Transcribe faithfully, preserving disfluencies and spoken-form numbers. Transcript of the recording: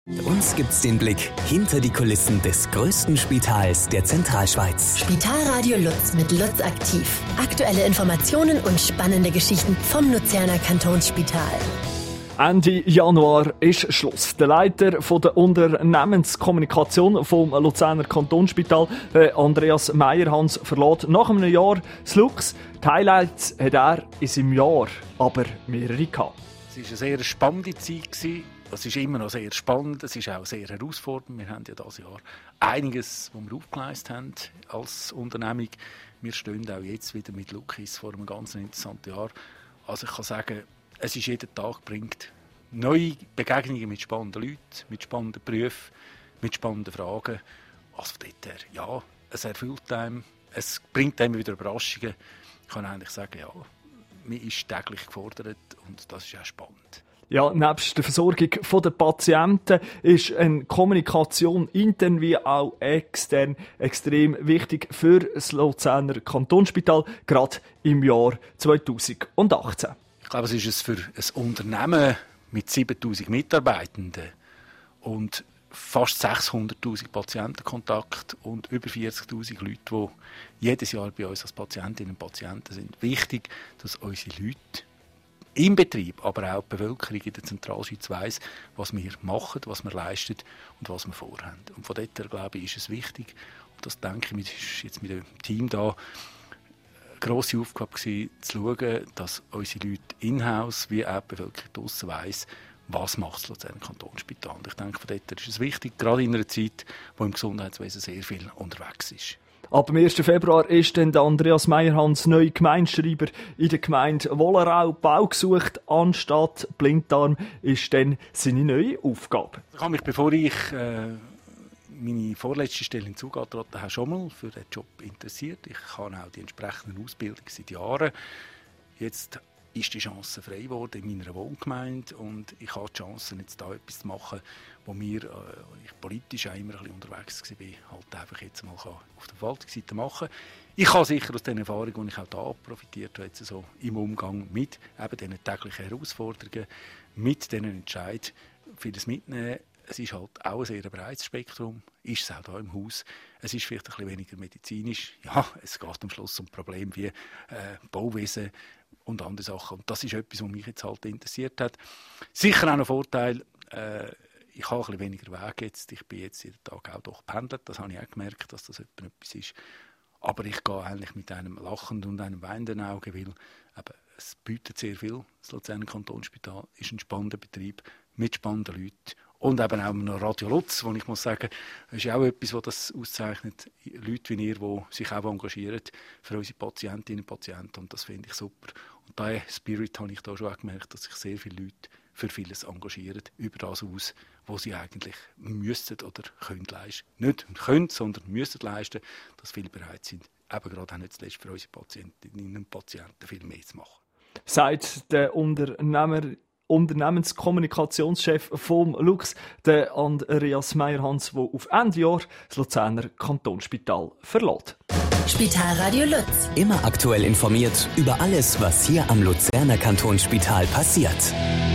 Bei uns gibt's den Blick hinter die Kulissen des größten Spitals der Zentralschweiz. Spitalradio Lutz mit Lutz aktiv. Aktuelle Informationen und spannende Geschichten vom Luzerner Kantonsspital. Ende Januar ist Schluss. Der Leiter von der Unternehmenskommunikation vom Luzerner Kantonsspital, Andreas Meyerhans, verlässt nach einem Jahr das Lux. Die Highlights hat er in seinem Jahr aber mehrere gehabt. Es war eine sehr spannende Zeit. Es ist immer noch sehr spannend, es ist auch sehr herausfordernd. Wir haben ja dieses Jahr einiges, was wir aufgeleistet haben als Unternehmung. Wir stehen auch jetzt wieder mit Lukis vor einem ganz interessanten Jahr. Also ich kann sagen, es ist jeden Tag bringt neue Begegnungen mit spannenden Leuten, mit spannenden Berufen, mit spannenden Fragen. Also von dort her, ja, es erfüllt einem, es bringt einem wieder Überraschungen. Ich kann eigentlich sagen, ja, man ist täglich gefordert und das ist auch spannend. Ja, nebst der Versorgung der Patienten ist eine Kommunikation intern wie auch extern extrem wichtig für das Luzerner Kantonsspital, gerade im Jahr zweitausendachtzehn. Ich glaube, es ist es für ein Unternehmen mit siebentausend Mitarbeitenden und fast sechshunderttausend Patientenkontakte und über vierzigtausend Leute, die jedes Jahr bei uns als Patientinnen und Patienten sind, wichtig, dass unsere Leute im Betrieb, aber auch die Bevölkerung in der Zentralschweiz weiss, was wir machen, was wir leisten und was wir vorhaben. Und von dort her, glaube ich, ist es wichtig, und das denke ich, ist jetzt mit dem Team da eine grosse Aufgabe gewesen, zu schauen, dass unsere Leute in-house wie auch die Bevölkerung draussen weiss, was macht das Luzerner Kantonsspital. Und ich denke, von dort her ist es wichtig, gerade in einer Zeit, wo im Gesundheitswesen sehr viel unterwegs ist. Ab dem ersten Februar ist dann Andreas Meyerhans neuer Gemeindeschreiber in der Gemeinde Wollerau. Bau gesucht anstatt Blinddarm ist dann seine neue Aufgabe. Ich habe mich, bevor ich äh, meine vorletzte Stelle hinzugetreten habe, schon mal für den Job interessiert. Ich habe auch die entsprechende Ausbildung seit Jahren. Jetzt ist die Chance frei geworden in meiner Wohngemeinde und ich habe die Chance, jetzt da etwas zu machen, wo mir, äh, ich politisch auch immer ein bisschen unterwegs war, halt einfach jetzt mal auf der Verwaltungsseite machen. Ich kann sicher aus den Erfahrungen, die ich auch da profitiert habe, jetzt so im Umgang mit eben diesen täglichen Herausforderungen, mit diesen Entscheidungen, vieles mitnehmen. Es ist halt auch ein sehr breites Spektrum, ist es auch hier im Haus. Es ist vielleicht ein bisschen weniger medizinisch. Ja, es geht am Schluss um Probleme wie äh, Bauwesen und andere Sachen. Und das ist etwas, was mich jetzt halt interessiert hat. Sicher auch ein Vorteil, äh, ich habe ein bisschen weniger Weg jetzt. Ich bin jetzt jeden Tag auch doch pendelt. Das habe ich auch gemerkt, dass das etwas ist. Aber ich gehe eigentlich mit einem lachenden und einem weinenden Auge, weil eben, es bietet sehr viel. Das Luzerner Kantonsspital ist ein spannender Betrieb mit spannenden Leuten. Und eben auch noch Radio Lutz, wo ich muss sagen, das ist auch etwas, was das auszeichnet. Leute wie ihr, die sich auch engagieren für unsere Patientinnen und Patienten. Und das finde ich super. Und diesen Spirit habe ich da schon auch gemerkt, dass sich sehr viele Leute für vieles engagieren, über das aus, was sie eigentlich müssten oder können leisten. Nicht können, sondern müssten leisten, dass viele bereit sind, eben gerade auch nicht zuletzt für unsere Patientinnen und Patienten viel mehr zu machen. Sagt der Unternehmer Unternehmenskommunikationschef vom Lux, der Andreas Meyerhans, der auf Ende Jahr das Luzerner Kantonsspital verlässt. Spitalradio Lutz. Immer aktuell informiert über alles, was hier am Luzerner Kantonsspital passiert.